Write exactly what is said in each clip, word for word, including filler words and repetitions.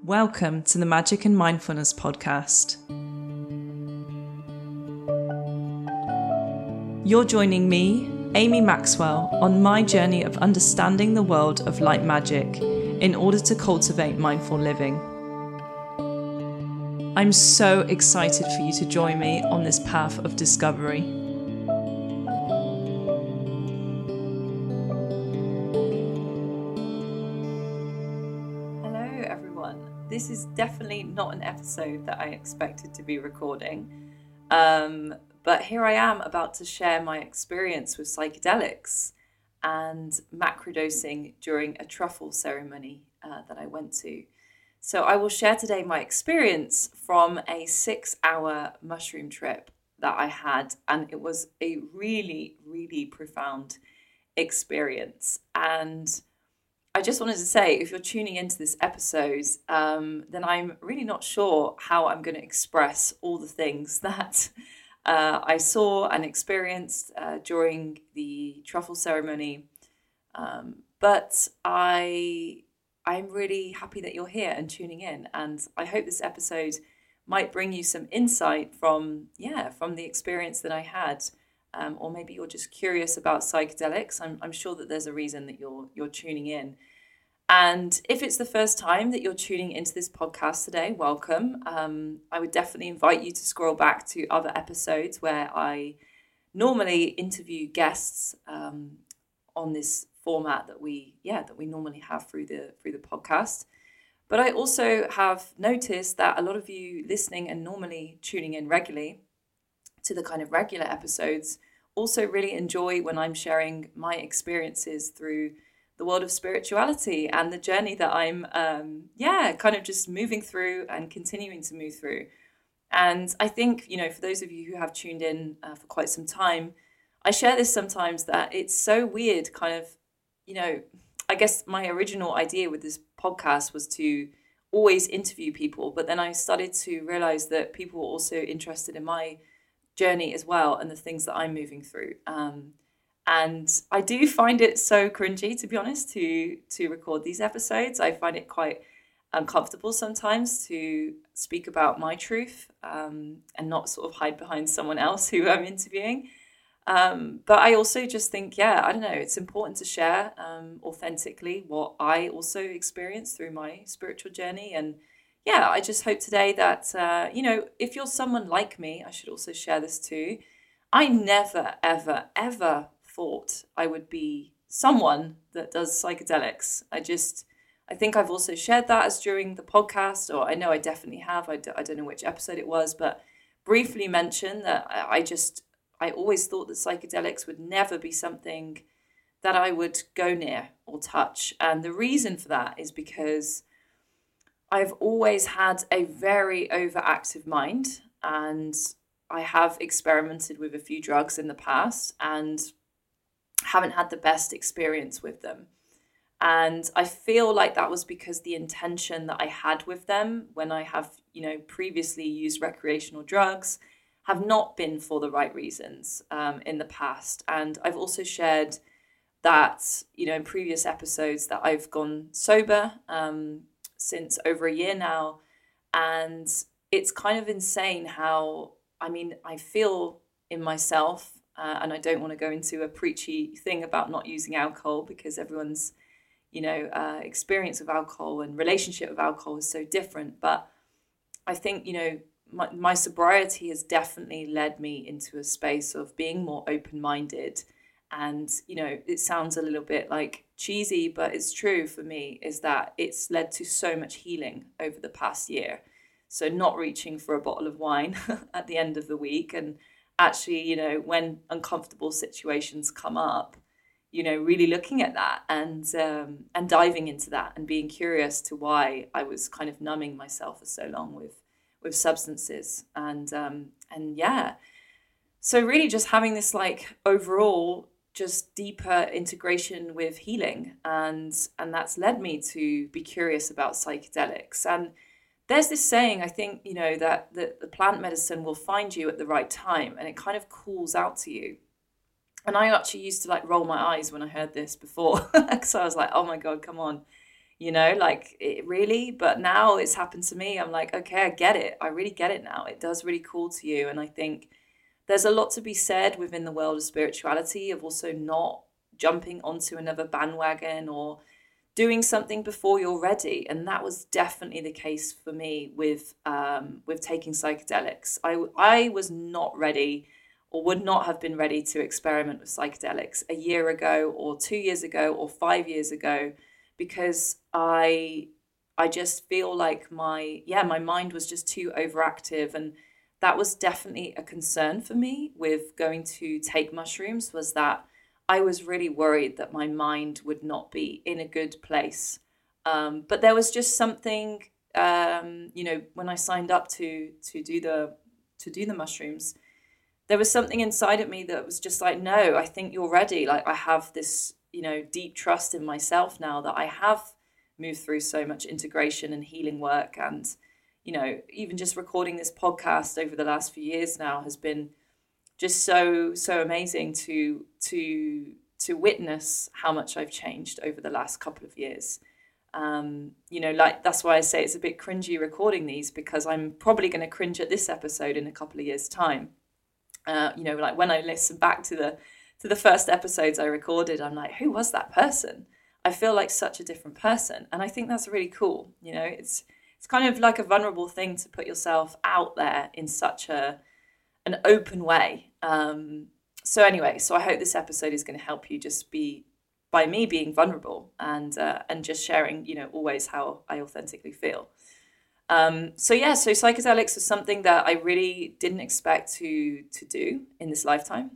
Welcome to the Magic and Mindfulness podcast. You're joining me, Amy Maxwell, on my journey of understanding the world of light magic in order to cultivate mindful living. I'm so excited for you to join me on this path of discovery. Hello everyone. This is definitely not an episode that I expected to be recording, um, but here I am about to share my experience with psychedelics and macrodosing during a truffle ceremony uh, that I went to. So I will share today my experience from a six-hour mushroom trip that I had, and it was a really, really profound experience. And I just wanted to say, if you're tuning into this episode, um, then I'm really not sure how I'm going to express all the things that uh, I saw and experienced uh, during the truffle ceremony. Um, but I... I'm really happy that you're here and tuning in, and I hope this episode might bring you some insight from, yeah, from the experience that I had, um, or maybe you're just curious about psychedelics. I'm, I'm sure that there's a reason that you're you're tuning in. And if it's the first time that you're tuning into this podcast today, welcome. Um, I would definitely invite you to scroll back to other episodes where I normally interview guests um, on this format that we yeah that we normally have through the through the podcast. But I also have noticed that a lot of you listening and normally tuning in regularly to the kind of regular episodes also really enjoy when I'm sharing my experiences through the world of spirituality and the journey that I'm um yeah kind of just moving through and continuing to move through. And I think, you know, for those of you who have tuned in uh, for quite some time, I share this sometimes, that it's so weird, kind of, you know, I guess my original idea with this podcast was to always interview people, but then I started to realize that people were also interested in my journey as well and the things that I'm moving through. Um, and I do find it so cringy, to be honest, to to record these episodes. I find it quite uncomfortable sometimes to speak about my truth um, and not sort of hide behind someone else who I'm interviewing. Um, but I also just think, yeah, I don't know, it's important to share um, authentically what I also experienced through my spiritual journey. And yeah, I just hope today that, uh, you know, if you're someone like me, I should also share this too. I never, ever, ever thought I would be someone that does psychedelics. I just, I think I've also shared that as during the podcast, or I know I definitely have. I, d- I don't know which episode it was, but briefly mentioned that I, I just... I always thought that psychedelics would never be something that I would go near or touch. And the reason for that is because I've always had a very overactive mind, and I have experimented with a few drugs in the past and haven't had the best experience with them. And I feel like that was because the intention that I had with them when I have, you know, previously used recreational drugs have not been for the right reasons um, in the past. And I've also shared that, you know, in previous episodes that I've gone sober um, since over a year now. And it's kind of insane how, I mean, I feel in myself, uh, and I don't want to go into a preachy thing about not using alcohol, because everyone's, you know, uh, experience of alcohol and relationship with alcohol is so different. But I think, you know, My, my sobriety has definitely led me into a space of being more open-minded. And, you know, it sounds a little bit like cheesy, but it's true for me, is that it's led to so much healing over the past year. So not reaching for a bottle of wine at the end of the week, and actually, you know, when uncomfortable situations come up, you know, really looking at that and um, and diving into that and being curious to why I was kind of numbing myself for so long with with substances. And um and yeah, so really just having this like overall just deeper integration with healing, and and that's led me to be curious about psychedelics. And there's this saying, I think, you know, that the, the plant medicine will find you at the right time, and it kind of calls out to you. And I actually used to like roll my eyes when I heard this before, because I was like, oh my god, come on, you know, like it really. But now it's happened to me. I'm like, okay, I get it. I really get it now. It does really call to you. And I think there's a lot to be said within the world of spirituality, of also not jumping onto another bandwagon or doing something before you're ready. And that was definitely the case for me with um, with taking psychedelics. I, I was not ready, or would not have been ready to experiment with psychedelics a year ago or two years ago or five years ago, because I I just feel like my yeah my mind was just too overactive. And that was definitely a concern for me with going to take mushrooms, was that I was really worried that my mind would not be in a good place. Um, but there was just something, um, you know, when I signed up to to do the to do the mushrooms, there was something inside of me that was just like, no, I think you're ready. Like I have this, you know, deep trust in myself now that I have moved through so much integration and healing work. And, you know, even just recording this podcast over the last few years now has been just so so amazing to to to witness how much I've changed over the last couple of years. Um, you know, like that's why I say it's a bit cringy recording these, because I'm probably going to cringe at this episode in a couple of years' time. Uh, you know, like when I listen back to the to the first episodes I recorded, I'm like, who was that person? I feel like such a different person, and I think that's really cool. You know, it's it's kind of like a vulnerable thing to put yourself out there in such a an open way. Um, so anyway, so I hope this episode is going to help you just be, by me being vulnerable and uh, and just sharing, you know, always how I authentically feel. Um, so yeah, so psychedelics was something that I really didn't expect to to do in this lifetime.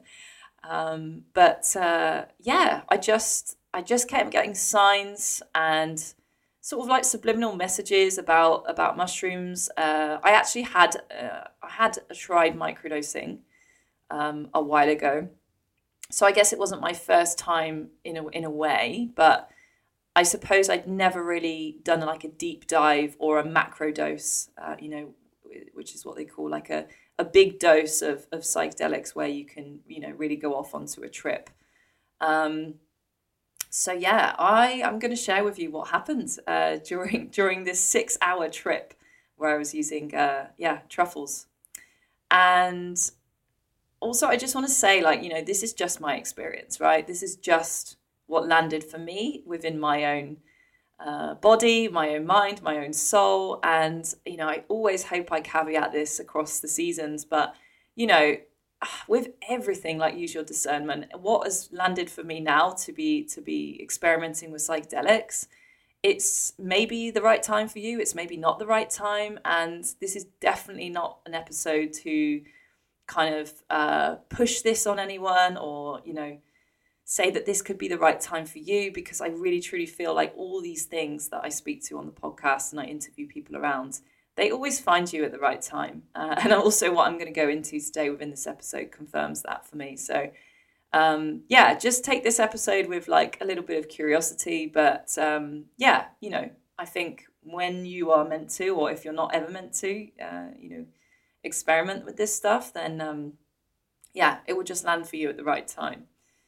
um, but uh, yeah, I just I just kept getting signs and sort of like subliminal messages about about mushrooms. Uh, I actually had uh, I had tried microdosing um, a while ago, so I guess it wasn't my first time in a in a way, but I suppose I'd never really done like a deep dive or a macro dose, uh, you know, which is what they call like a a big dose of of psychedelics where you can, you know, really go off onto a trip. Um, So yeah, I am going to share with you what happened uh, during during this six hour trip where I was using uh, yeah truffles. And also, I just want to say, like, you know, this is just my experience, right? This is just what landed for me within my own uh, body, my own mind, my own soul. And you know, I always hope I caveat this across the seasons, but you know, with everything, like, use your discernment. What has landed for me now to be to be experimenting with psychedelics, it's maybe the right time for you, it's maybe not the right time, and this is definitely not an episode to kind of uh, push this on anyone, or you know, say that this could be the right time for you, because I really truly feel like all these things that I speak to on the podcast and I interview people around, they always find you at the right time. Uh, and also what I'm going to go into today within this episode confirms that for me. So um, yeah, just take this episode with like a little bit of curiosity. But um, yeah, you know, I think when you are meant to, or if you're not ever meant to, uh, you know, experiment with this stuff, then um, yeah, it will just land for you at the right time.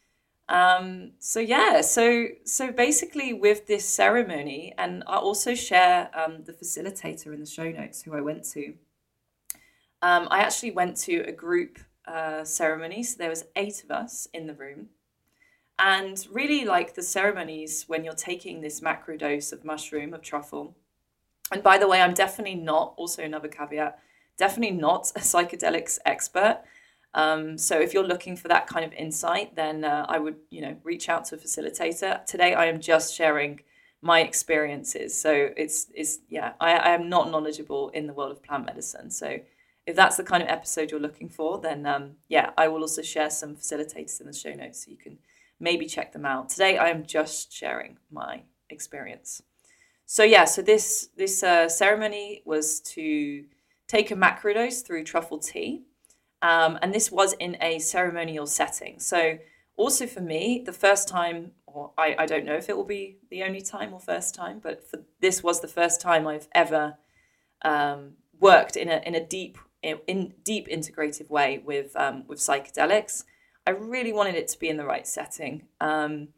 Um, so yeah, so so basically with this ceremony, and I also share um, the facilitator in the show notes who I went to. Um, I actually went to a group uh, ceremony, so there was eight of us in the room, and really like the ceremonies when you're taking this macro dose of mushroom of truffle. And by the way, I'm definitely not, also another caveat, definitely not a psychedelics expert. Um, so if you're looking for that kind of insight, then uh, I would, you know, reach out to a facilitator. Today, I am just sharing my experiences. So it's, it's yeah, I, I am not knowledgeable in the world of plant medicine. So if that's the kind of episode you're looking for, then um, yeah, I will also share some facilitators in the show notes so you can maybe check them out. Today, I am just sharing my experience. So yeah, so this this uh, ceremony was to take a macrodose through truffle tea. Um, and this was in a ceremonial setting. So also for me, the first time, or I, I don't know if it will be the only time or first time, but for, this was the first time I've ever um, worked in a in a deep in deep integrative way with um, with psychedelics. I really wanted it to be in the right setting. Um,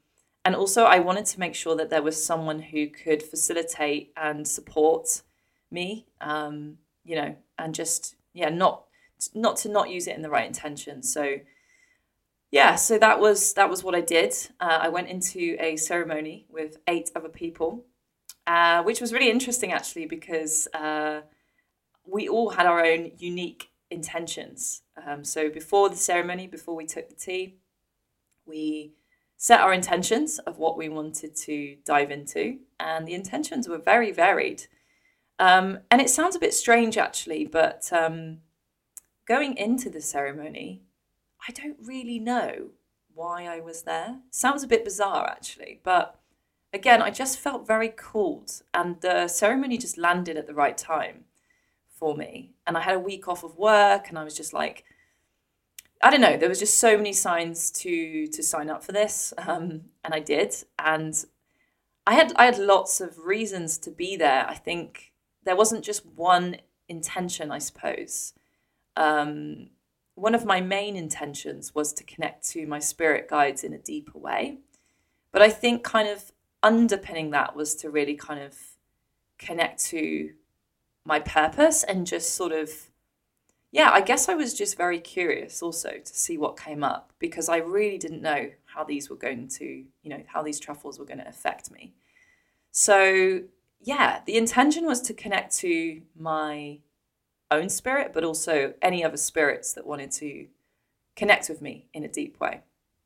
and also I wanted to make sure that there was someone who could facilitate and support me, um, you know, and just, yeah, not not to not use it in the right intention. So yeah, so that was that was what I did. Uh, I went into a ceremony with eight other people, uh, which was really interesting actually, because uh, we all had our own unique intentions. Um, so before the ceremony, before we took the tea, we set our intentions of what we wanted to dive into, and the intentions were very varied. Um, and it sounds a bit strange actually, but um, going into the ceremony, I don't really know why I was there. Sounds a bit bizarre actually, but again, I just felt very called, and the ceremony just landed at the right time for me. And I had a week off of work, and I was just like, I don't know, there was just so many signs to to sign up for this, um, and I did. And I had I had lots of reasons to be there. I think there wasn't just one intention, I suppose. Um, one of my main intentions was to connect to my spirit guides in a deeper way. But I think kind of underpinning that was to really kind of connect to my purpose, and just sort of, yeah, I guess I was just very curious also to see what came up, because I really didn't know how these were going to, you know, how these truffles were going to affect me. So yeah, the intention was to connect to my own spirit, but also any other spirits that wanted to connect with me in a deep way.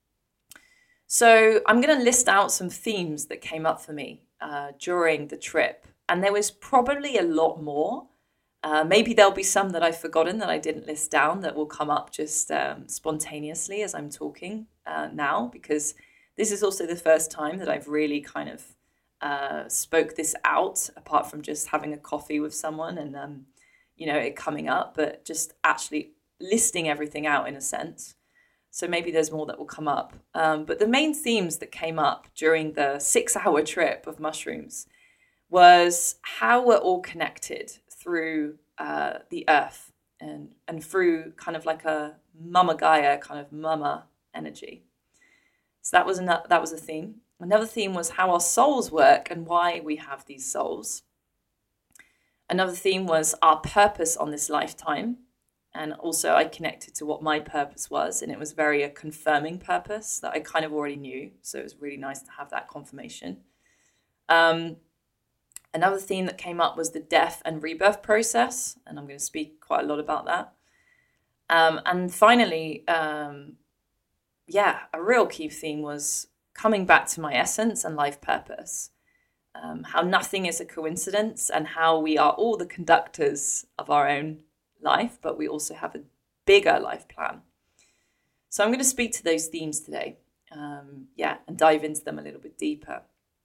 So I'm going to list out some themes that came up for me uh, during the trip. And there was probably a lot more. Uh, maybe there'll be some that I've forgotten that I didn't list down that will come up just um, spontaneously as I'm talking uh, now, because this is also the first time that I've really kind of uh, spoke this out, apart from just having a coffee with someone and um, you know, it coming up, but just actually listing everything out in a sense. So maybe there's more that will come up. Um, but the main themes that came up during the six hour trip of mushrooms was how we're all connected through uh, the earth, and, and through kind of like a Mama Gaia, kind of mama energy. So that was, an, that was a theme. Another theme was how our souls work and why we have these souls. Another theme was our purpose on this lifetime. And also I connected to what my purpose was, and it was very a confirming purpose that I kind of already knew. So it was really nice to have that confirmation. Um, another theme that came up was the death and rebirth process, and I'm going to speak quite a lot about that. Um, and finally, um, yeah, a real key theme was coming back to my essence and life purpose. Um, how nothing is a coincidence, and how we are all the conductors of our own life, but we also have a bigger life plan. So I'm going to speak to those themes today, um, yeah, and dive into them a little bit deeper.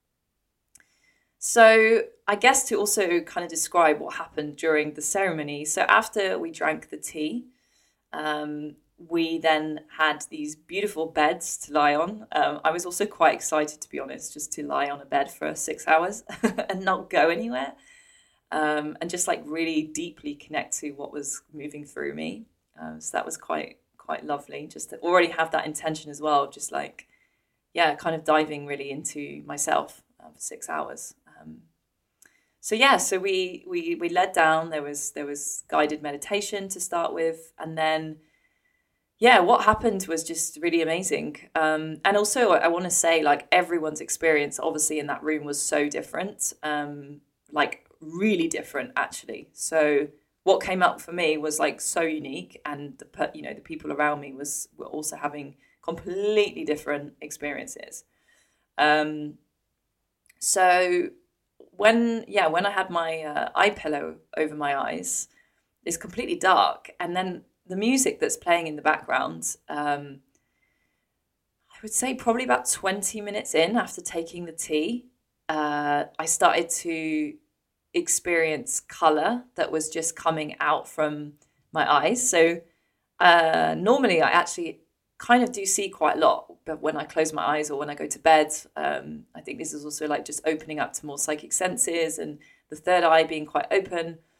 So I guess to also kind of describe what happened during the ceremony. So after we drank the tea, um, we then had these beautiful beds to lie on. Um, I was also quite excited, to be honest, just to lie on a bed for six hours and not go anywhere. Um, and just like really deeply connect to what was moving through me. Um, so that was quite, quite lovely, just to already have that intention as well. Just like, yeah, kind of diving really into myself uh, for six hours. Um, so yeah, so we, we, we led down, there was, there was guided meditation to start with. And then, yeah, what happened was just really amazing. Um, and also I, I want to say, like, everyone's experience obviously in that room was so different. Um, like, really different actually. So what came up for me was like so unique, and the you know the people around me was were also having completely different experiences. Um, so when yeah when I had my uh, eye pillow over my eyes, it's completely dark, and then the music that's playing in the background. Um, I would say probably about twenty minutes in after taking the tea, uh, I started to experience color that was just coming out from my eyes. So uh, normally I actually kind of do see quite a lot, but when I close my eyes or when I go to bed, um, I think this is also like just opening up to more psychic senses and the third eye being quite open.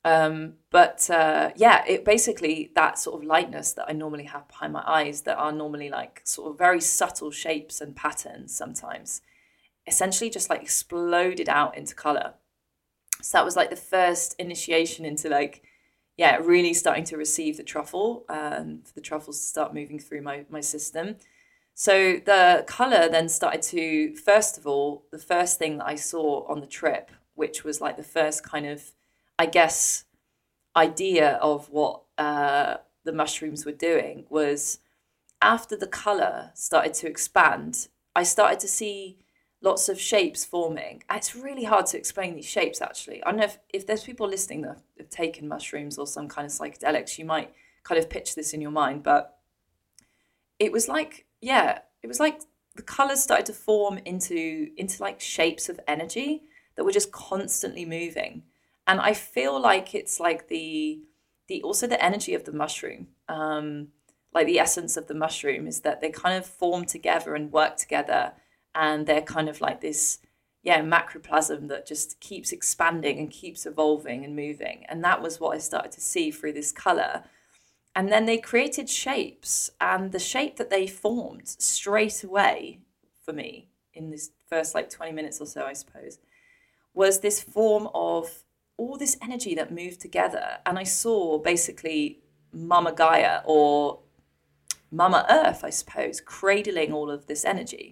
Um, but uh, yeah, it basically, that sort of lightness that I normally have behind my eyes, that are normally like sort of very subtle shapes and patterns sometimes, essentially just like exploded out into color. So that was like the first initiation into like, yeah, really starting to receive the truffle, and for the truffles to start moving through my, my system. So the color then started to, first of all, the first thing that I saw on the trip, which was like the first kind of, I guess, idea of what uh, the mushrooms were doing, was after the color started to expand, I started to see lots of shapes forming. And it's really hard to explain these shapes, actually. I don't know if, if there's people listening that have taken mushrooms or some kind of psychedelics, you might kind of picture this in your mind, but it was like, yeah, it was like the colors started to form into into like shapes of energy that were just constantly moving. And I feel like it's like the the also the energy of the mushroom, um, like the essence of the mushroom is that they kind of form together and work together, and they're kind of like this, yeah, macroplasm that just keeps expanding and keeps evolving and moving. And that was what I started to see through this color. And then they created shapes, and the shape that they formed straight away for me in this first like twenty minutes or so, I suppose, was this form of all this energy that moved together. And I saw basically Mama Gaia, or Mama Earth, I suppose, cradling all of this energy.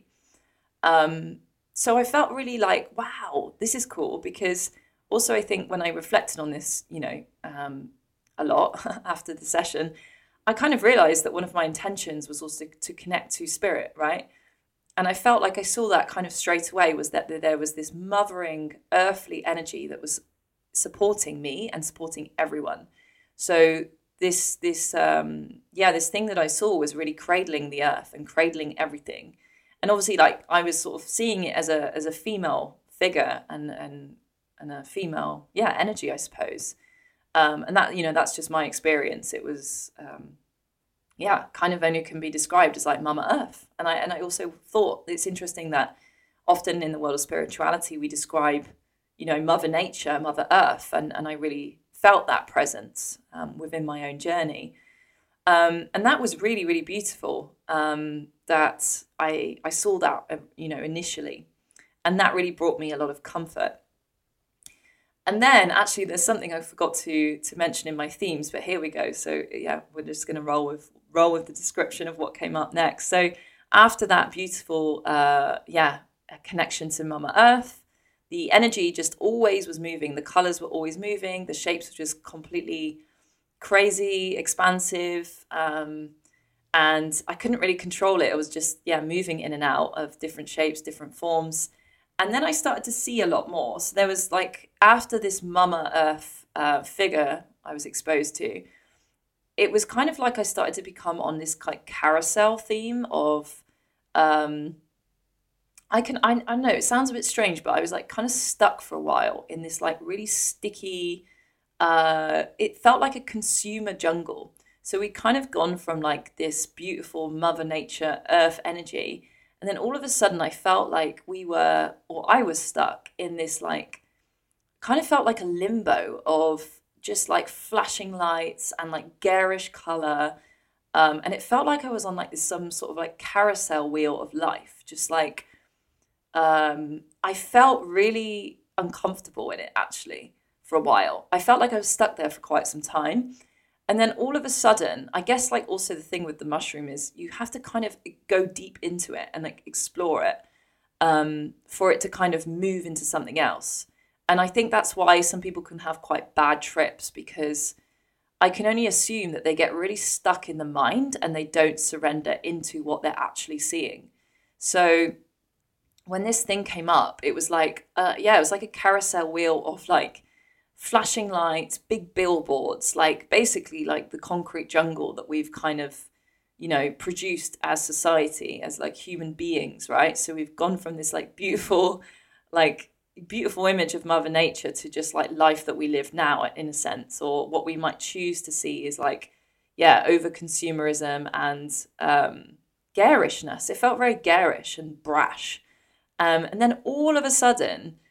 Um, so I felt really like, wow, this is cool, because also I think when I reflected on this, you know, um, a lot after the session, I kind of realized that one of my intentions was also to connect to spirit, right? And I felt like I saw that kind of straight away, was that there was this mothering earthly energy that was supporting me and supporting everyone. So this, this, um, yeah, this thing that I saw was really cradling the earth and cradling everything. And obviously, like, I was sort of seeing it as a as a female figure, and and and a female, yeah, energy, I suppose. Um, and that, you know, that's just my experience. It was, um, yeah, kind of only can be described as like Mama Earth. And I and I also thought it's interesting that often in the world of spirituality we describe, you know, Mother Nature, Mother Earth, and and I really felt that presence um, within my own journey. Um, and that was really, really beautiful, um, that I I saw that, uh, you know, initially. And that really brought me a lot of comfort. And then actually there's something I forgot to to mention in my themes, but here we go. So yeah, we're just going to roll with roll with the description of what came up next. So after that beautiful, uh, yeah, connection to Mama Earth, the energy just always was moving. The colors were always moving. The shapes were just completely crazy, expansive, um, and I couldn't really control it. It was just, yeah, moving in and out of different shapes, different forms. And then I started to see a lot more. So there was like, after this Mama Earth uh, figure I was exposed to, it was kind of like I started to become on this like carousel theme of, um, I can, I, I know it sounds a bit strange, but I was like kind of stuck for a while in this like really sticky, uh, it felt like a consumer jungle. So we kind of gone from like this beautiful Mother Nature Earth energy, and then all of a sudden I felt like we were, or I was stuck in this like, kind of felt like a limbo of just like flashing lights and like garish color. Um, and it felt like I was on like this some sort of like carousel wheel of life. Just like, um, I felt really uncomfortable in it actually for a while. I felt like I was stuck there for quite some time. And then all of a sudden, I guess like also the thing with the mushroom is you have to kind of go deep into it and like explore it, um, for it to kind of move into something else. And I think that's why some people can have quite bad trips, because I can only assume that they get really stuck in the mind and they don't surrender into what they're actually seeing. So when this thing came up, it was like, uh, yeah, it was like a carousel wheel of like flashing lights, big billboards, like basically like the concrete jungle that we've kind of, you know, produced as society, as like human beings, right? So we've gone from this like beautiful, like beautiful image of Mother Nature to just like life that we live now, in a sense, or what we might choose to see is like, yeah, over consumerism and um, garishness. It felt very garish and brash. Um, and then all of a sudden,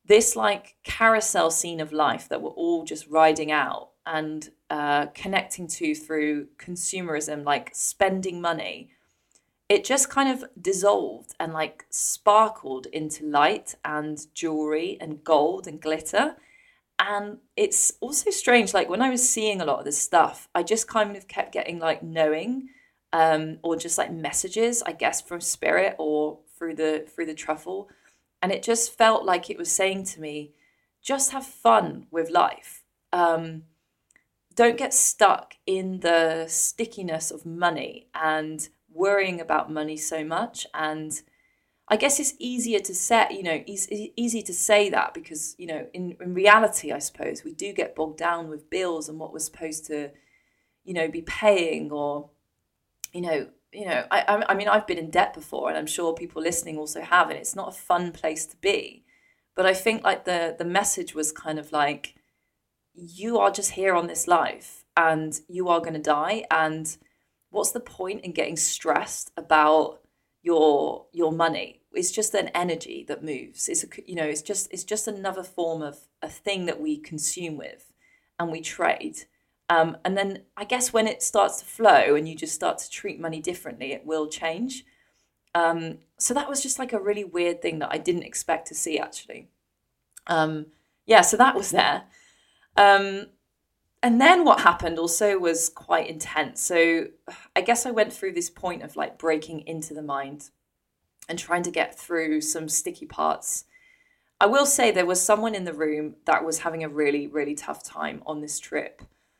this like carousel scene of life that we're all just riding out and uh, connecting to through consumerism, like spending money, it just kind of dissolved and like sparkled into light and jewelry and gold and glitter. And it's also strange, like when I was seeing a lot of this stuff, I just kind of kept getting like knowing, um, or just like messages, I guess, from spirit or through the through the truffle. And it just felt like it was saying to me, just have fun with life. Um, don't get stuck in the stickiness of money and worrying about money so much. And I guess it's easier to say, you know, easy, easy to say that because, you know, in, in reality, I suppose we do get bogged down with bills and what we're supposed to, you know, be paying or, you know, you know, I, I I mean, I've been in debt before and I'm sure people listening also have, and it's not a fun place to be. But I think like the the message was kind of like, you are just here on this life and you are going to die. And what's the point in getting stressed about your your money? It's just an energy that moves. It's a, you know, it's just it's just another form of a thing that we consume with and we trade. Um, and then I guess when it starts to flow and you just start to treat money differently, it will change. Um, so that was just like a really weird thing that I didn't expect to see actually. Um, yeah, so that was there. Um, and then what happened also was quite intense. So I guess I went through this point of like breaking into the mind and trying to get through some sticky parts. I will say there was someone in the room that was having a really, really tough time on this trip.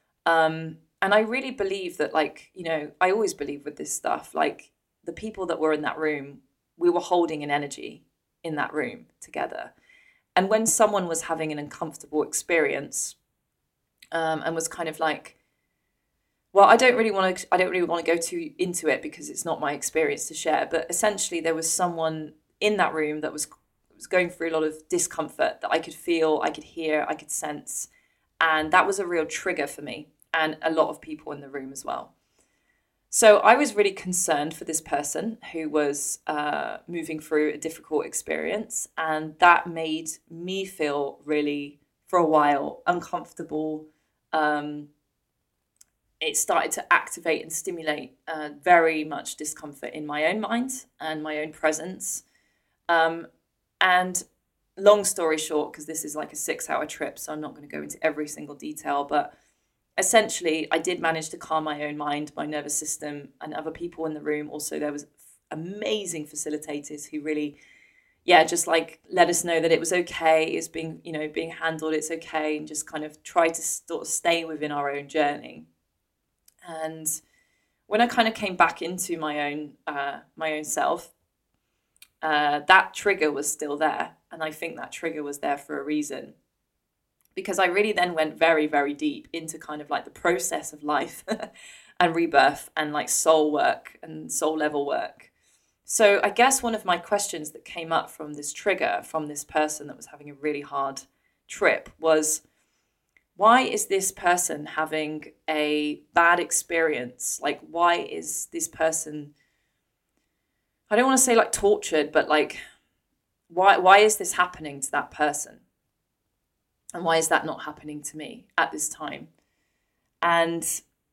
Um, and I really believe that, like, you know, I always believe with this stuff, like the people that were in that room, we were holding an energy in that room together. And when someone was having an uncomfortable experience, um, and was kind of like, well, I don't really want to, I don't really want to go too into it because it's not my experience to share. But essentially, there was someone in that room that was was going through a lot of discomfort that I could feel, I could hear, I could sense, and that was a real trigger for me and a lot of people in the room as well. So I was really concerned for this person who was uh, moving through a difficult experience, and that made me feel really, for a while, uncomfortable. Um, it started to activate and stimulate uh, very much discomfort in my own mind and my own presence. Um, and long story short, because this is like a six hour trip, so I'm not going to go into every single detail, but essentially I did manage to calm my own mind, my nervous system, and other people in the room. Also, there was amazing facilitators who really, yeah, just like let us know that it was okay, it's being, you know, being handled, it's okay, and just kind of try to sort of stay within our own journey. And when I kind of came back into my own uh, my own self, uh, that trigger was still there, and I think that trigger was there for a reason, because I really then went very, very deep into kind of like the process of life and rebirth and like soul work and soul level work. So I guess one of my questions that came up from this trigger, from this person that was having a really hard trip, was, why is this person having a bad experience? Like, why is this person, I don't want to say like tortured, but like, why why is this happening to that person? And why is that not happening to me at this time? And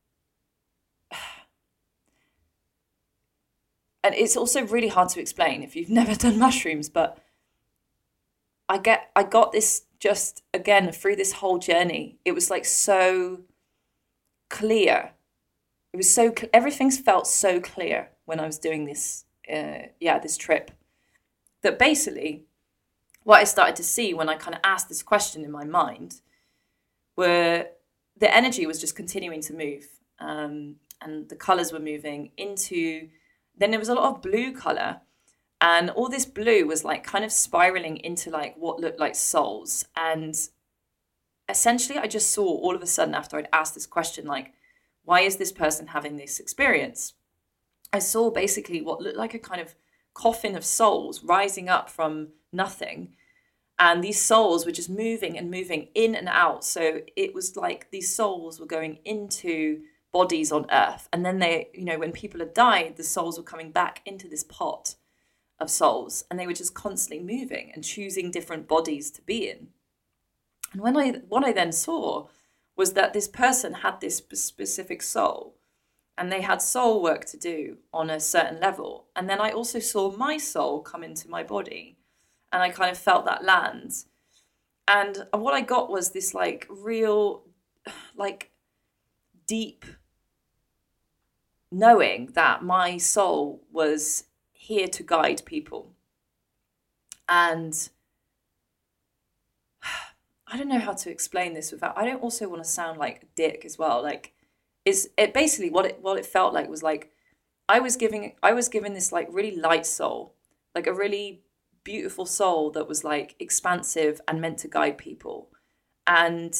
and it's also really hard to explain if you've never done mushrooms, but I get I got this just again through this whole journey. It was like so clear. It was so everything's felt so clear when I was doing this uh, yeah, this trip, that basically what I started to see when I kind of asked this question in my mind were the energy was just continuing to move, um, and the colors were moving into, then there was a lot of blue color, and all this blue was like kind of spiraling into like what looked like souls. And essentially I just saw all of a sudden, after I'd asked this question, like, why is this person having this experience? I saw basically what looked like a kind of coffin of souls rising up from nothing. And these souls were just moving and moving in and out. So it was like these souls were going into bodies on earth. And then they, you know, when people had died, the souls were coming back into this pot of souls, and they were just constantly moving and choosing different bodies to be in. And when I what I then saw was that this person had this specific soul, and they had soul work to do on a certain level. And then I also saw my soul come into my body, and I kind of felt that land. And what I got was this like real, like deep knowing that my soul was here to guide people. And I don't know how to explain this without, I don't also want to sound like a dick as well. Like, is it basically what it what it felt like was like I was giving I was given this like really light soul, like a really beautiful soul that was like expansive and meant to guide people. And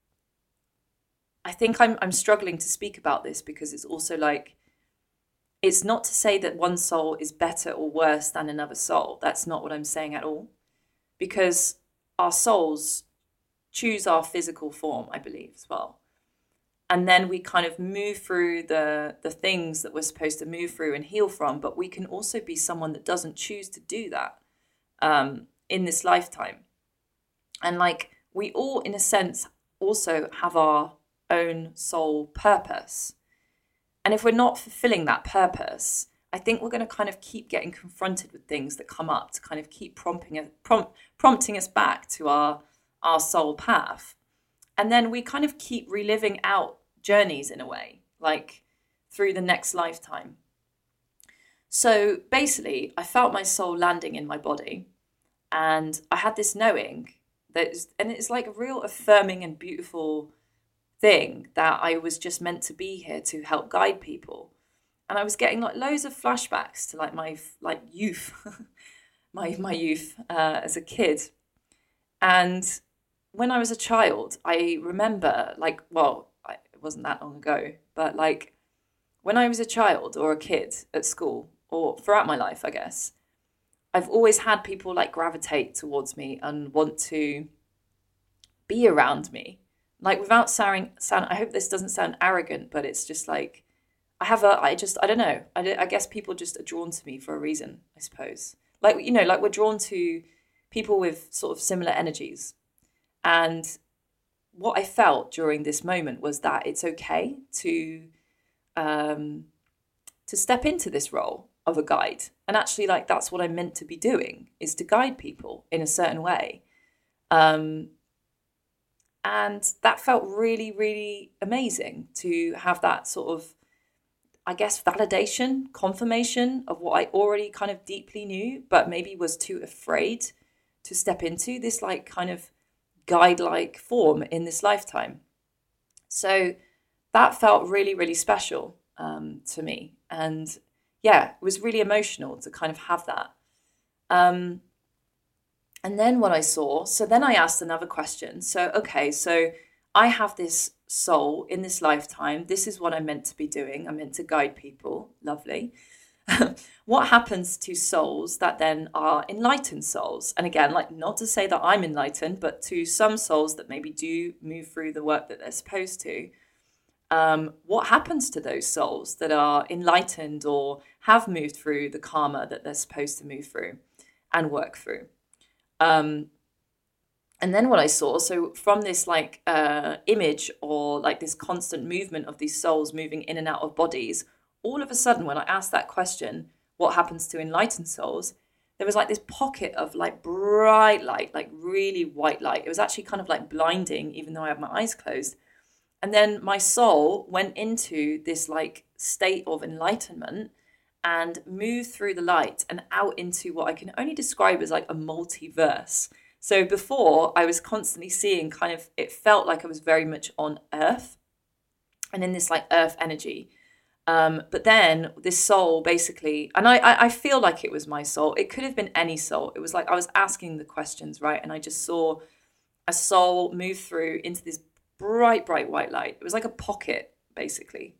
I think I'm I'm struggling to speak about this because it's also like, it's not to say that one soul is better or worse than another soul. That's not what I'm saying at all. Because our souls choose our physical form, I believe, as well. And then we kind of move through the, the things that we're supposed to move through and heal from. But we can also be someone that doesn't choose to do that um, in this lifetime. And like, we all, in a sense, also have our own soul purpose. And if we're not fulfilling that purpose, I think we're going to kind of keep getting confronted with things that come up to kind of keep prompting us, prompt, prompting us back to our, our soul path. And then we kind of keep reliving out journeys in a way, like through the next lifetime. So basically, I felt my soul landing in my body, and I had this knowing that, and it's like a real affirming and beautiful thing that I was just meant to be here to help guide people. And I was getting like loads of flashbacks to like my like youth, my my youth uh, as a kid. And when I was a child, I remember like, well, I, it wasn't that long ago, but like when I was a child or a kid at school or throughout my life, I guess, I've always had people like gravitate towards me and want to be around me. Like without sounding, sound, I hope this doesn't sound arrogant, but it's just like, I have a, I just, I don't know. I, I guess people just are drawn to me for a reason, I suppose. Like, you know, like we're drawn to people with sort of similar energies. And what I felt during this moment was that it's okay to, um, to step into this role of a guide. And actually, like, that's what I'm meant to be doing, is to guide people in a certain way. Um, and that felt really, really amazing to have that sort of, I guess, validation, confirmation of what I already kind of deeply knew, but maybe was too afraid to step into this like kind of guide-like form in this lifetime. So that felt really, really special um, to me. And yeah, it was really emotional to kind of have that. Um, and then what I saw, so then I asked another question. So, okay, so I have this soul in this lifetime. This is what I'm meant to be doing. I'm meant to guide people. Lovely. What happens to souls that then are enlightened souls? And again, like not to say that I'm enlightened, but to some souls that maybe do move through the work that they're supposed to. Um, what happens to those souls that are enlightened or have moved through the karma that they're supposed to move through and work through? Um, and then what I saw, so from this like uh, image or like this constant movement of these souls moving in and out of bodies, all of a sudden, when I asked that question, what happens to enlightened souls, there was like this pocket of like bright light, like really white light. It was actually kind of like blinding, even though I had my eyes closed. And then my soul went into this like state of enlightenment and moved through the light and out into what I can only describe as like a multiverse. So before, I was constantly seeing kind of, it felt like I was very much on Earth and in this like Earth energy. Um, but then this soul basically, and I, I, I feel like it was my soul. It could have been any soul. It was like I was asking the questions, right? And I just saw a soul move through into this bright, bright white light. It was like a pocket, basically,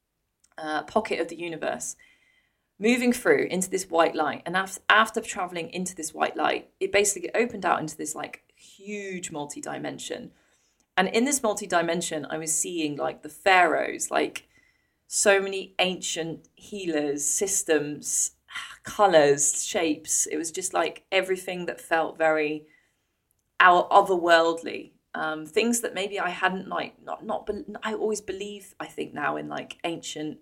a pocket of the universe, moving through into this white light. And after, after traveling into this white light, it basically opened out into this like huge multi-dimension. And in this multi-dimension, I was seeing like the pharaohs, like so many ancient healers, systems, colors, shapes. It was just like everything that felt very our otherworldly. Um, things that maybe I hadn't like not not. Be- I always believe. I think now in like ancient,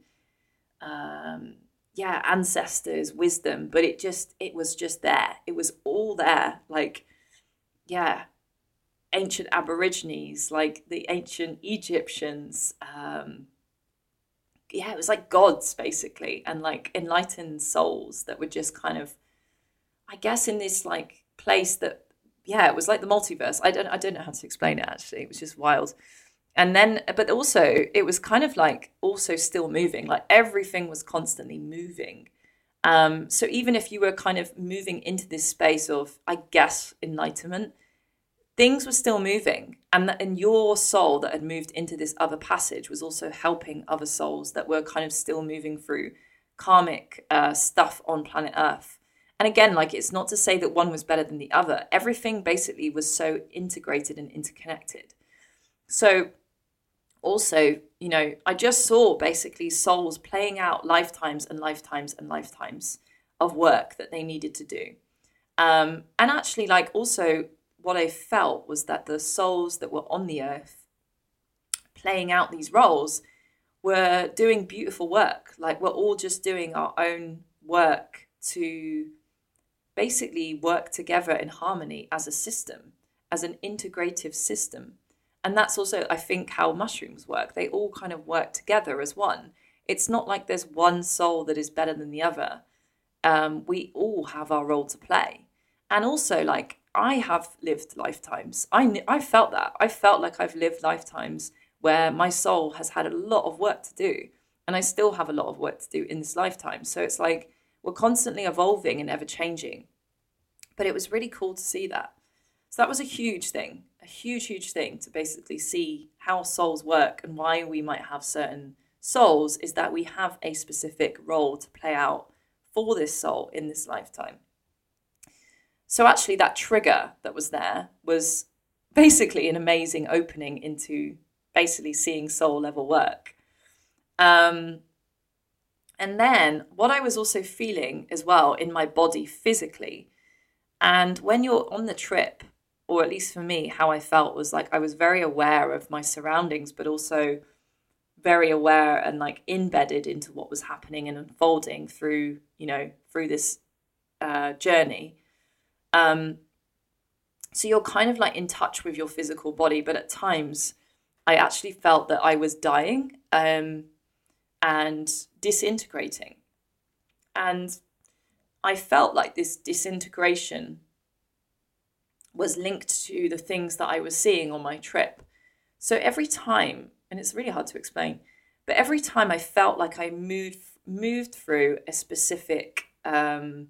um, yeah, ancestors, wisdom. But it just it was just there. It was all there. Like yeah, ancient Aborigines, like the ancient Egyptians. Um, yeah, it was like gods basically, and like enlightened souls that were just kind of, I guess, in this like place that, yeah, it was like the multiverse. I don't, I don't know how to explain it actually. It was just wild. And then, but also, it was kind of like also still moving. Like everything was constantly moving. Um, so even if you were kind of moving into this space of, I guess, enlightenment, things were still moving, and that in your soul that had moved into this other passage was also helping other souls that were kind of still moving through karmic uh, stuff on planet Earth. And again, like, it's not to say that one was better than the other. Everything basically was so integrated and interconnected. So also, you know, I just saw basically souls playing out lifetimes and lifetimes and lifetimes of work that they needed to do. Um, and actually, like, also what I felt was that the souls that were on the earth playing out these roles were doing beautiful work. Like, we're all just doing our own work to basically work together in harmony as a system, as an integrative system. And that's also, I think, how mushrooms work. They all kind of work together as one. It's not like there's one soul that is better than the other. Um, we all have our role to play. And also, like, I have lived lifetimes. I, I felt that. I felt like I've lived lifetimes where my soul has had a lot of work to do. And I still have a lot of work to do in this lifetime. So it's like we're constantly evolving and ever changing. But it was really cool to see that. So that was a huge thing, a huge, huge thing to basically see how souls work and why we might have certain souls, is that we have a specific role to play out for this soul in this lifetime. So actually that trigger that was there was basically an amazing opening into basically seeing soul level work. Um, and then what I was also feeling as well in my body physically, and when you're on the trip, or at least for me, how I felt was like I was very aware of my surroundings, but also very aware and like embedded into what was happening and unfolding through, you know, through this uh, journey. Um, so you're kind of like in touch with your physical body, but at times I actually felt that I was dying um, and disintegrating. And I felt like this disintegration was linked to the things that I was seeing on my trip. So every time, and it's really hard to explain, but every time I felt like I moved moved through a specific um,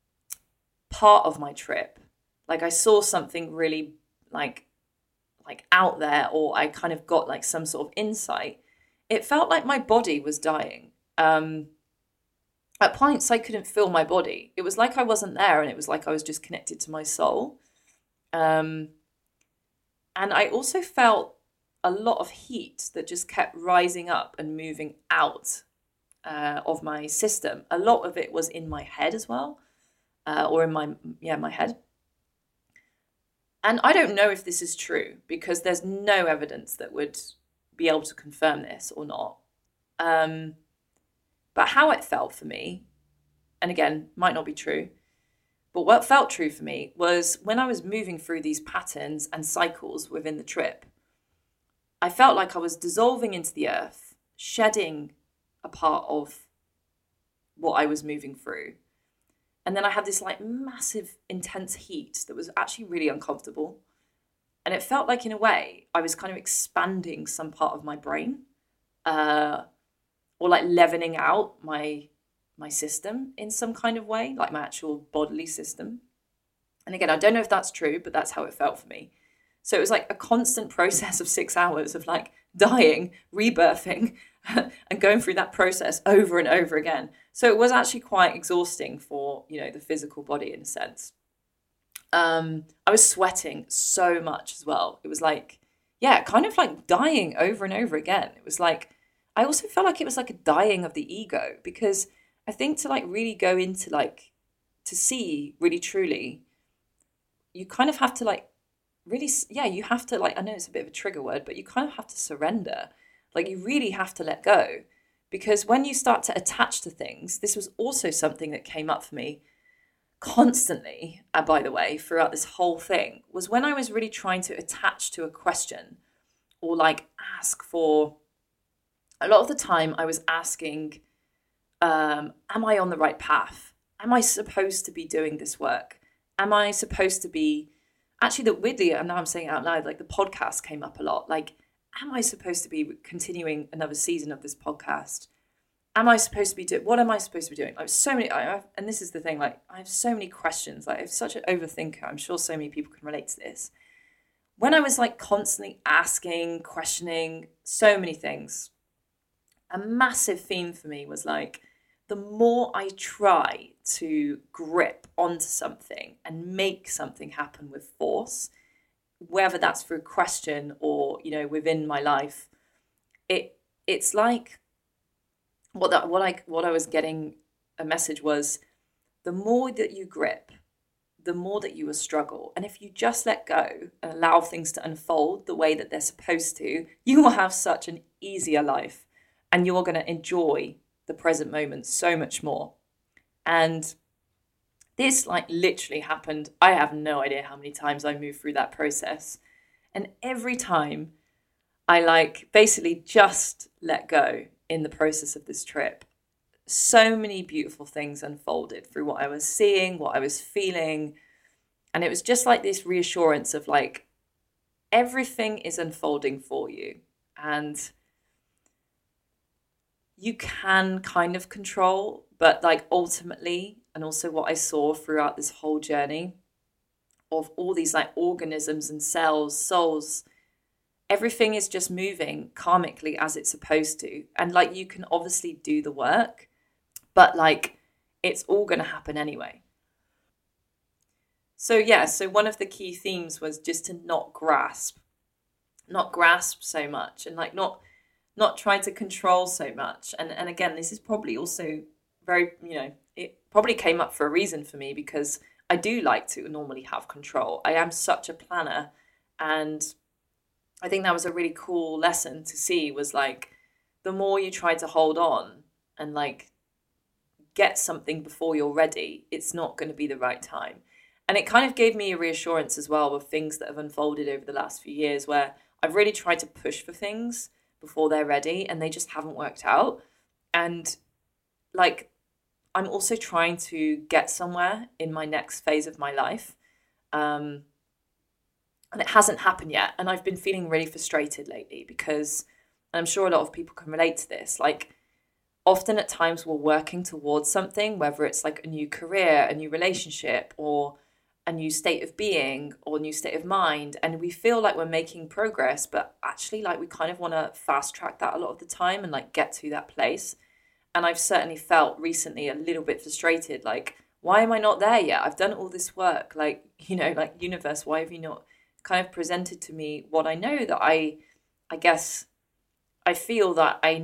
part of my trip, like I saw something really like like out there, or I kind of got like some sort of insight, it felt like my body was dying. Um, at points I couldn't feel my body. It was like I wasn't there, and it was like I was just connected to my soul. Um, and I also felt a lot of heat that just kept rising up and moving out uh, of my system. A lot of it was in my head as well, uh, or in my, yeah, my head. And I don't know if this is true because there's no evidence that would be able to confirm this or not. Um, but how it felt for me, and again, might not be true, but what felt true for me was when I was moving through these patterns and cycles within the trip, I felt like I was dissolving into the earth, shedding a part of what I was moving through. And then I had this like massive, intense heat that was actually really uncomfortable. And it felt like, in a way, I was kind of expanding some part of my brain, uh, or like leavening out my my system in some kind of way, like my actual bodily system. And again, I don't know if that's true, but that's how it felt for me. So it was like a constant process of six hours of like dying, rebirthing, and going through that process over and over again. So it was actually quite exhausting for, you know, the physical body in a sense. Um, I was sweating so much as well. It was like, yeah, kind of like dying over and over again. It was like, I also felt like it was like a dying of the ego, because I think to like really go into like, to see really truly, you kind of have to like really, yeah, you have to like, I know it's a bit of a trigger word, but you kind of have to surrender. Like you really have to let go. Because when you start to attach to things, this was also something that came up for me constantly, uh, by the way, throughout this whole thing, was when I was really trying to attach to a question or like ask for, a lot of the time I was asking, um, am I on the right path? Am I supposed to be doing this work? Am I supposed to be, actually, the weirdly, and now I'm saying it out loud, like the podcast came up a lot. Like, am I supposed to be continuing another season of this podcast? Am I supposed to be doing, what am I supposed to be doing? I have so many, I have, and this is the thing, like, I have so many questions. Like, I'm such an overthinker. I'm sure so many people can relate to this. When I was like constantly asking, questioning so many things, a massive theme for me was like, the more I try to grip onto something and make something happen with force, whether that's through question or, you know, within my life, it it's like what that what I what I was getting a message was, the more that you grip, the more that you will struggle. And if you just let go and allow things to unfold the way that they're supposed to, you will have such an easier life and you're going to enjoy the present moment so much more. And this like literally happened. I have no idea how many times I moved through that process. And every time I like basically just let go in the process of this trip, so many beautiful things unfolded through what I was seeing, what I was feeling. And it was just like this reassurance of like, everything is unfolding for you. And you can kind of control, but like ultimately, and also what I saw throughout this whole journey of all these like organisms and cells, souls, everything is just moving karmically as it's supposed to. And like you can obviously do the work, but like it's all going to happen anyway. So yeah, so one of the key themes was just to not grasp, not grasp so much, and like not not try to control so much. And and again, this is probably also very, you know, it probably came up for a reason for me, because I do like to normally have control. I am such a planner, and I think that was a really cool lesson to see, was like, the more you try to hold on and like get something before you're ready, it's not going to be the right time. And it kind of gave me a reassurance as well with things that have unfolded over the last few years, where I've really tried to push for things before they're ready and they just haven't worked out. And like, I'm also trying to get somewhere in my next phase of my life. Um, and it hasn't happened yet. And I've been feeling really frustrated lately because, and I'm sure a lot of people can relate to this, like often at times we're working towards something, whether it's like a new career, a new relationship, or a new state of being or new state of mind, and we feel like we're making progress, but actually like we kind of want to fast track that a lot of the time and like get to that place. And I've certainly felt recently a little bit frustrated, like, why am I not there yet? I've done all this work, like, you know, like, universe, why have you not kind of presented to me what I know that I I guess I feel that I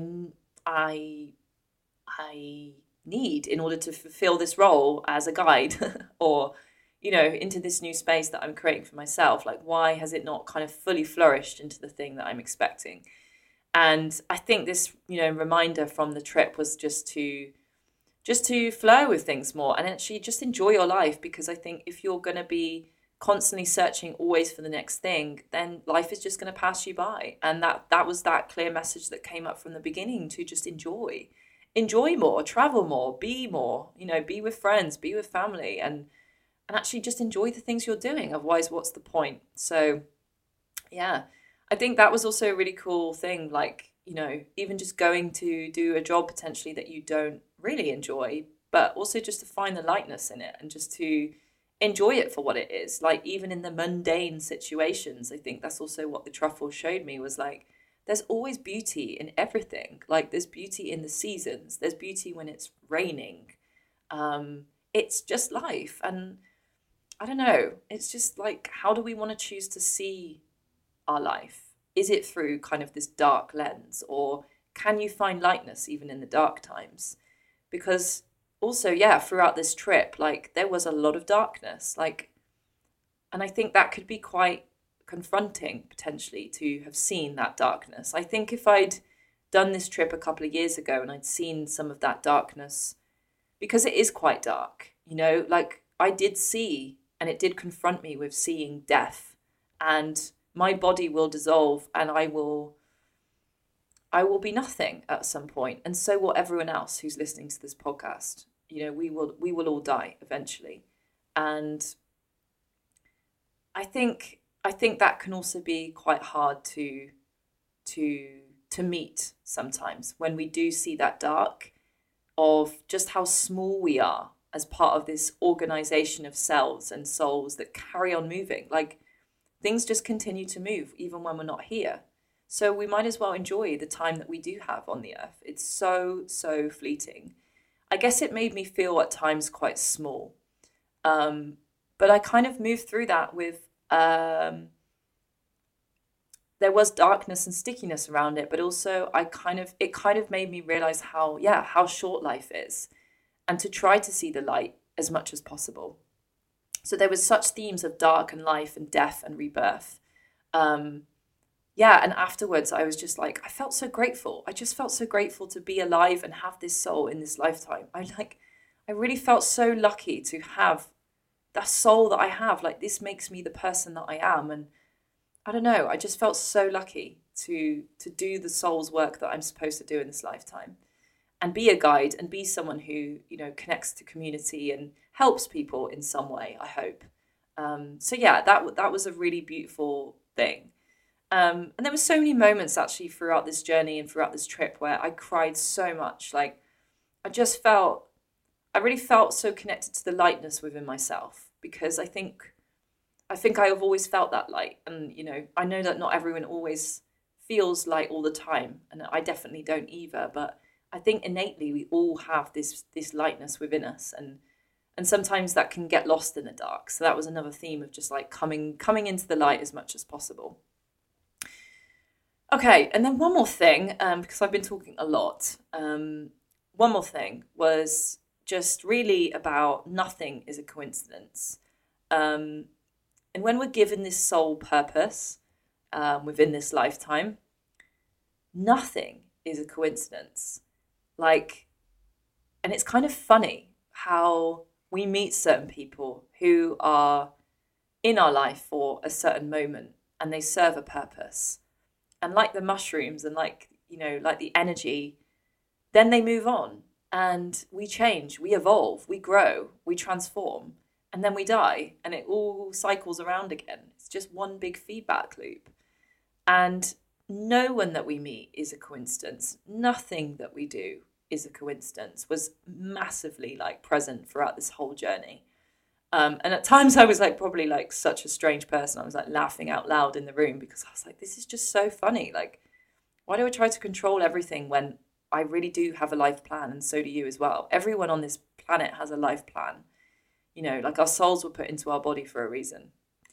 I I need in order to fulfill this role as a guide or, you know, into this new space that I'm creating for myself. Like, why has it not kind of fully flourished into the thing that I'm expecting? And I think this, you know, reminder from the trip was just to just to flow with things more and actually just enjoy your life. Because I think if you're going to be constantly searching always for the next thing, then life is just going to pass you by. And that that was that clear message that came up from the beginning, to just enjoy enjoy more, travel more, be more, you know, be with friends, be with family, and and actually just enjoy the things you're doing. Otherwise, what's the point? So yeah, I think that was also a really cool thing. Like, you know, even just going to do a job potentially that you don't really enjoy, but also just to find the lightness in it and just to enjoy it for what it is. Like, even in the mundane situations, I think that's also what the truffle showed me, was like, there's always beauty in everything. Like, there's beauty in the seasons, there's beauty when it's raining. Um, it's just life. And I don't know, it's just like, how do we want to choose to see our life? Is it through kind of this dark lens, or can you find lightness even in the dark times? Because also, yeah, throughout this trip, like there was a lot of darkness, like, and I think that could be quite confronting potentially to have seen that darkness. I think if I'd done this trip a couple of years ago and I'd seen some of that darkness, because it is quite dark, you know, like I did see, and it did confront me with seeing death, and my body will dissolve, and I will I will be nothing at some point, and so will everyone else who's listening to this podcast. You know, we will we will all die eventually. And I think I think that can also be quite hard to to to meet sometimes when we do see that dark of just how small we are as part of this organization of cells and souls that carry on moving. Like things just continue to move even when we're not here. So we might as well enjoy the time that we do have on the earth. It's so, so fleeting. I guess it made me feel at times quite small. Um, but I kind of moved through that with, um, there was darkness and stickiness around it, but also I kind of, it kind of made me realize how, yeah, how short life is, and to try to see the light as much as possible. So there was such themes of dark and life and death and rebirth. Um, yeah, and afterwards I was just like, I felt so grateful. I just felt so grateful to be alive and have this soul in this lifetime. I like, I really felt so lucky to have that soul that I have. Like this makes me the person that I am. And I don't know, I just felt so lucky to to do the soul's work that I'm supposed to do in this lifetime, and be a guide and be someone who, you know, connects to community and helps people in some way, I hope. Um, so yeah, that that was a really beautiful thing. Um, and there were so many moments actually throughout this journey and throughout this trip where I cried so much. Like I just felt, I really felt so connected to the lightness within myself, because I think, I think I've always felt that light. And, you know, I know that not everyone always feels light all the time, and I definitely don't either. But I think innately we all have this this lightness within us, and and sometimes that can get lost in the dark. So that was another theme of just like coming coming into the light as much as possible. Okay, and then one more thing, um, because I've been talking a lot. Um, one more thing was just really about nothing is a coincidence. Um, and when we're given this soul purpose um, within this lifetime, nothing is a coincidence. Like, and it's kind of funny how we meet certain people who are in our life for a certain moment and they serve a purpose. And like the mushrooms and like, you know, like the energy, then they move on and we change, we evolve, we grow, we transform, and then we die, and it all cycles around again. It's just one big feedback loop. And no one that we meet is a coincidence. Nothing that we do is a coincidence. Was massively like present throughout this whole journey. Um, and at times I was like probably like such a strange person. I was like laughing out loud in the room because I was like, this is just so funny. Like, why do I try to control everything when I really do have a life plan, and so do you as well. Everyone on this planet has a life plan. You know, like our souls were put into our body for a reason.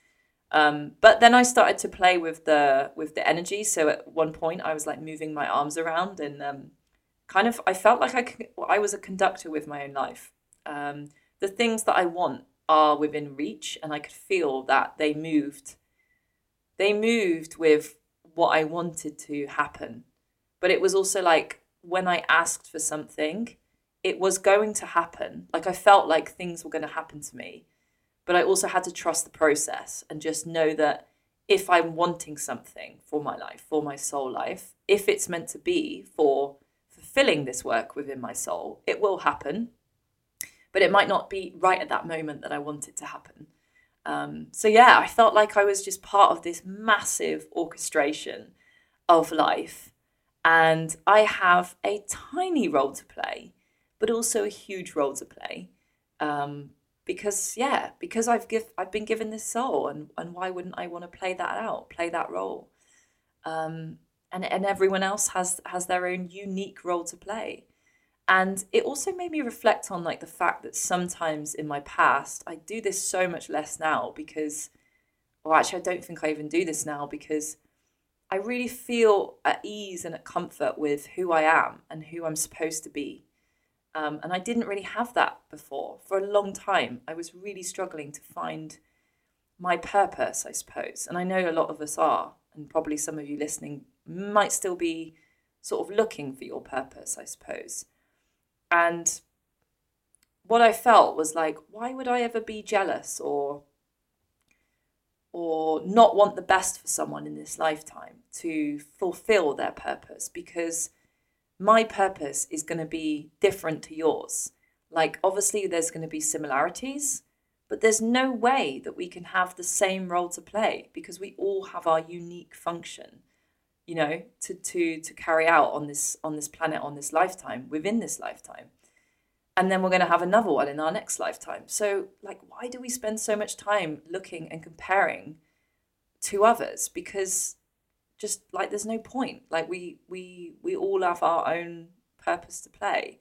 Um, but then I started to play with the with the energy. So at one point I was like moving my arms around and um, kind of I felt like I could, I was a conductor with my own life. Um, the things that I want are within reach, and I could feel that they moved. They moved with what I wanted to happen. But it was also like when I asked for something, it was going to happen. Like I felt like things were going to happen to me. But I also had to trust the process and just know that if I'm wanting something for my life, for my soul life, if it's meant to be for fulfilling this work within my soul, it will happen. But it might not be right at that moment that I want it to happen. Um, so yeah, I felt like I was just part of this massive orchestration of life. And I have a tiny role to play, but also a huge role to play. Um, because yeah, because I've give I've been given this soul, and, and why wouldn't I want to play that out, play that role? Um, and and everyone else has has their own unique role to play. And it also made me reflect on like the fact that sometimes in my past, I do this so much less now because, well, actually, I don't think I even do this now because I really feel at ease and at comfort with who I am and who I'm supposed to be. Um, and I didn't really have that before. For a long time, I was really struggling to find my purpose, I suppose. And I know a lot of us are, and probably some of you listening might still be sort of looking for your purpose, I suppose. And what I felt was like, why would I ever be jealous or or not want the best for someone in this lifetime to fulfill their purpose? Because my purpose is going to be different to yours. Like, obviously, there's going to be similarities, but there's no way that we can have the same role to play because we all have our unique function, you know, to to to carry out on this on this planet, on this lifetime, within this lifetime. And then we're going to have another one in our next lifetime. So, like, why do we spend so much time looking and comparing to others? Because just like there's no point. Like we we we all have our own purpose to play.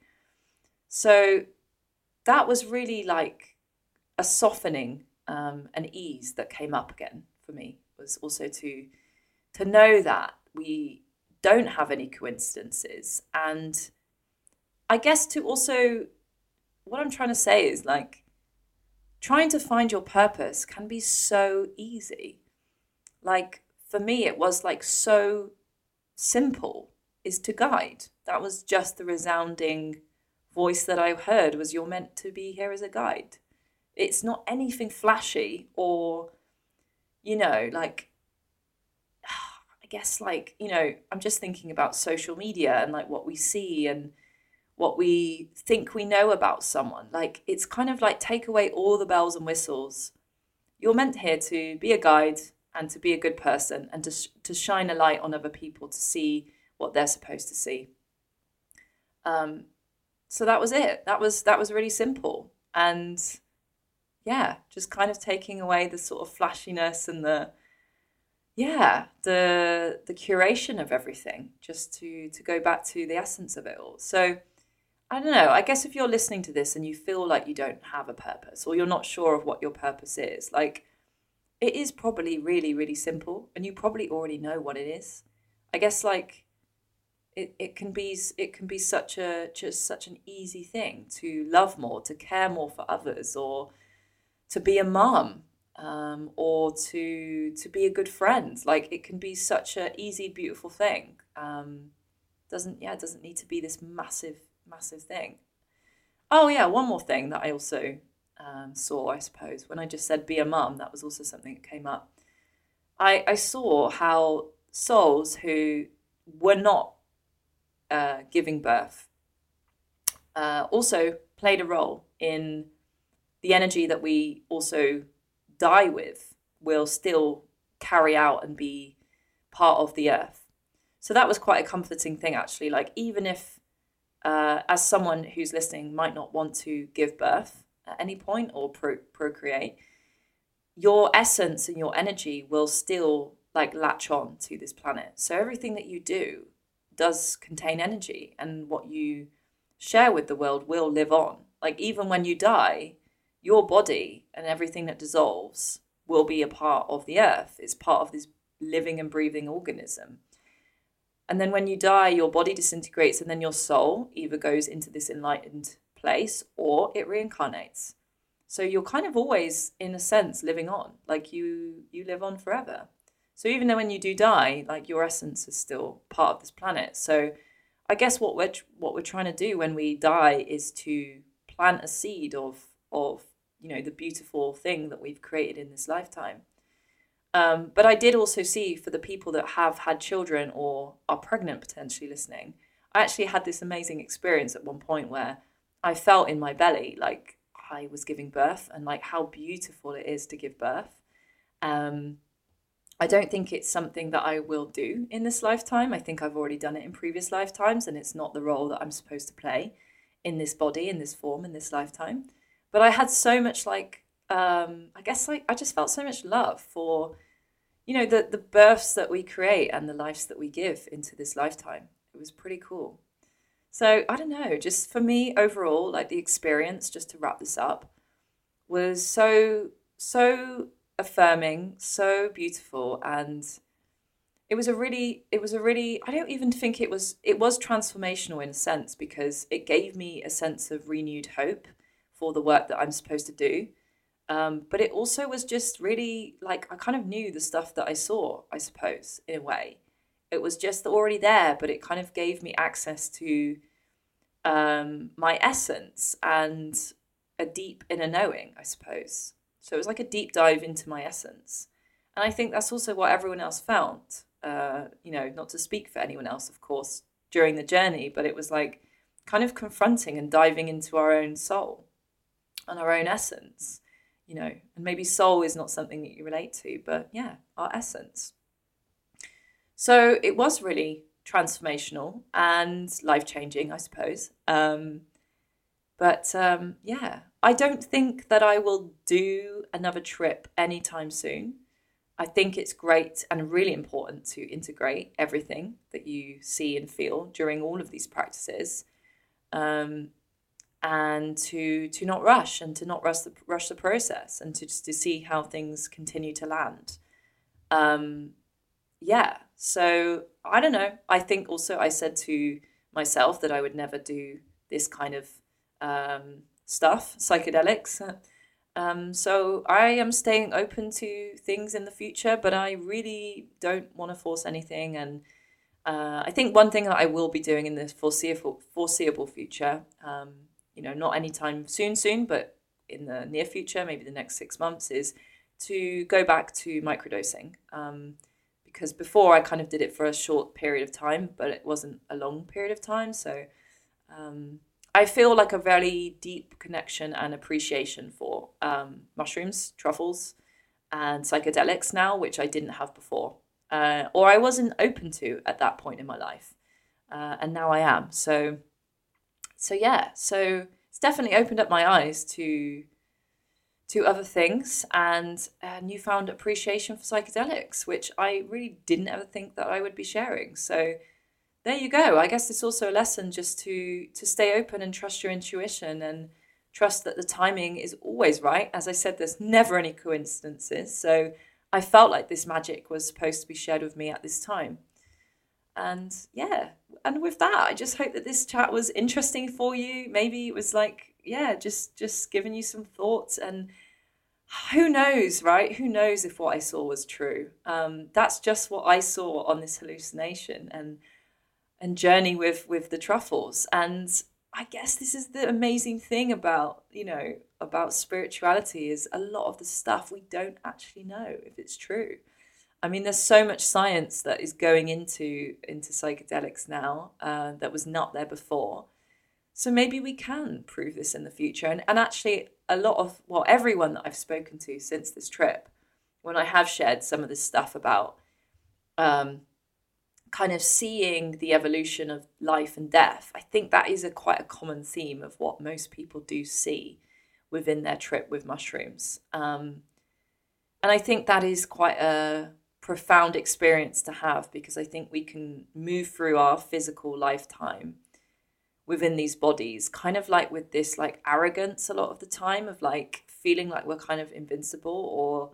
So that was really like a softening, um, an ease that came up again for me, was also to to know that we don't have any coincidences. And I guess to also, what I'm trying to say is like trying to find your purpose can be so easy. Like for me, it was like so simple, is to guide. That was just the resounding voice that I heard, was you're meant to be here as a guide. It's not anything flashy or, you know, like, I guess like, you know, I'm just thinking about social media and like what we see and what we think we know about someone. Like, it's kind of like take away all the bells and whistles. You're meant here to be a guide and to be a good person and to sh- to shine a light on other people to see what they're supposed to see. Um, so that was it. That was that was really simple. And yeah, just kind of taking away the sort of flashiness and the yeah, the the curation of everything, just to to go back to the essence of it all. So I don't know. I guess if you're listening to this and you feel like you don't have a purpose or you're not sure of what your purpose is, like it is probably really, really simple and you probably already know what it is. I guess like it, it can be it can be such a just such an easy thing to love more, to care more for others, or to be a mum, um, or to to be a good friend. Like it can be such a easy, beautiful thing. Um, doesn't yeah, it doesn't need to be this massive massive thing. Oh yeah, one more thing that I also um, saw, I suppose, when I just said be a mum, that was also something that came up. I, I saw how souls who were not uh, giving birth uh, also played a role in the energy that we also die with, will still carry out and be part of the earth. So that was quite a comforting thing, actually. Like, even if Uh, as someone who's listening might not want to give birth at any point or pro- procreate, your essence and your energy will still like latch on to this planet. So everything that you do does contain energy, and what you share with the world will live on. Like even when you die, your body and everything that dissolves will be a part of the earth. It's part of this living and breathing organism. And then when you die, your body disintegrates, and then your soul either goes into this enlightened place or it reincarnates. So you're kind of always, in a sense, living on, like you you live on forever. So even though when you do die, like your essence is still part of this planet. So I guess what we're what we're trying to do when we die is to plant a seed of of you know the beautiful thing that we've created in this lifetime. Um, but I did also see, for the people that have had children or are pregnant potentially listening, I actually had this amazing experience at one point where I felt in my belly like I was giving birth, and like how beautiful it is to give birth. Um, I don't think it's something that I will do in this lifetime. I think I've already done it in previous lifetimes, and it's not the role that I'm supposed to play in this body, in this form, in this lifetime. But I had so much like um, I guess like I just felt so much love for, you know, the the births that we create and the lives that we give into this lifetime. It was pretty cool. So I don't know, just for me overall, like the experience, just to wrap this up, was so so affirming, so beautiful, and it was a really, it was a really, I don't even think it was, it was transformational in a sense because it gave me a sense of renewed hope for the work that I'm supposed to do. Um, but it also was just really like I kind of knew the stuff that I saw, I suppose, in a way. It was just already there, but it kind of gave me access to um, my essence and a deep inner knowing, I suppose. So it was like a deep dive into my essence. And I think that's also what everyone else found. Uh, you know, not to speak for anyone else, of course, during the journey, but it was like kind of confronting and diving into our own soul and our own essence, you know, and maybe soul is not something that you relate to, but yeah, our essence. So it was really transformational and life-changing, I suppose. Um, but um, yeah, I don't think that I will do another trip anytime soon. I think it's great and really important to integrate everything that you see and feel during all of these practices, um, and to to not rush and to not rush the rush the process, and to just to see how things continue to land. Um, yeah, so I don't know. I think also I said to myself that I would never do this kind of um, stuff, psychedelics. Um, so I am staying open to things in the future, but I really don't want to force anything. And uh, I think one thing that I will be doing in the foreseeable foreseeable future, um, you know, not anytime soon, soon, but in the near future, maybe the next six months, is to go back to microdosing. Um, because before I kind of did it for a short period of time, but it wasn't a long period of time. So um, I feel like a very deep connection and appreciation for um, mushrooms, truffles, and psychedelics now, which I didn't have before, uh, or I wasn't open to at that point in my life, uh, and now I am. So, so yeah, so it's definitely opened up my eyes to to other things and a newfound appreciation for psychedelics, which I really didn't ever think that I would be sharing. So there you go. I guess it's also a lesson just to to stay open and trust your intuition and trust that the timing is always right. As I said, there's never any coincidences. So I felt like this magic was supposed to be shared with me at this time. And yeah, and with that, I just hope that this chat was interesting for you. Maybe it was like, yeah, just just giving you some thoughts, and who knows, right? Who knows if what I saw was true? Um, that's just what I saw on this hallucination and and journey with with the truffles. And I guess this is the amazing thing about, you know, about spirituality, is a lot of the stuff we don't actually know if it's true. I mean, there's so much science that is going into into psychedelics now, uh, that was not there before. So maybe we can prove this in the future. And, and actually, a lot of, well, everyone that I've spoken to since this trip, when I have shared some of this stuff about um, kind of seeing the evolution of life and death, I think that is a quite a common theme of what most people do see within their trip with mushrooms. Um, and I think that is quite a profound experience to have, because I think we can move through our physical lifetime within these bodies, kind of like with this like arrogance a lot of the time, of like feeling like we're kind of invincible, or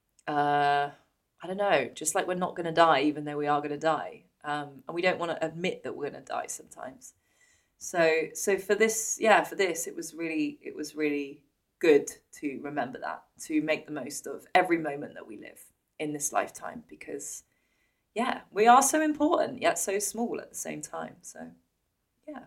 uh, I don't know, just like we're not going to die, even though we are going to die. Um, and we don't want to admit that we're going to die sometimes. So, so for this, yeah, for this, it was really, it was really good to remember that, to make the most of every moment that we live in this lifetime, because yeah, we are so important, yet so small at the same time. So yeah.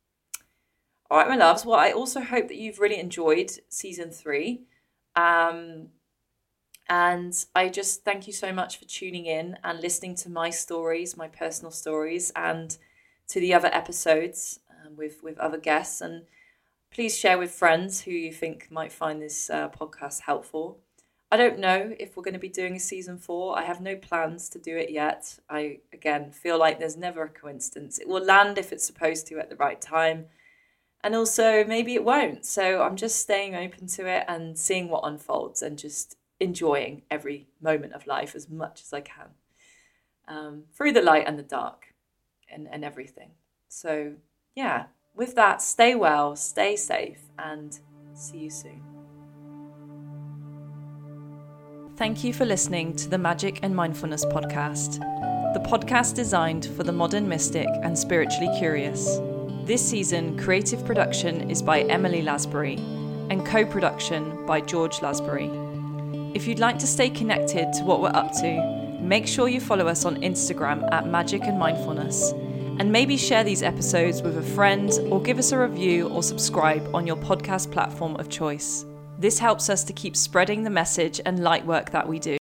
All right, my loves. Well, I also hope that you've really enjoyed season three. Um, and I just thank you so much for tuning in and listening to my stories, my personal stories, and to the other episodes um, with, with other guests. And please share with friends who you think might find this uh, podcast helpful. I don't know if we're going to be doing a season four. I have no plans to do it yet. I, again, feel like there's never a coincidence. It will land if it's supposed to at the right time. And also, maybe it won't. So I'm just staying open to it and seeing what unfolds, and just enjoying every moment of life as much as I can, um, through the light and the dark, and, and everything. So, yeah, with that, stay well, stay safe, and see you soon. Thank you for listening to the Magic and Mindfulness podcast, the podcast designed for the modern mystic and spiritually curious. This season, creative production is by Emily Lasbury and co-production by George Lasbury. If you'd like to stay connected to what we're up to, make sure you follow us on Instagram at Magic and Mindfulness, and maybe share these episodes with a friend or give us a review or subscribe on your podcast platform of choice. This helps us to keep spreading the message and light work that we do.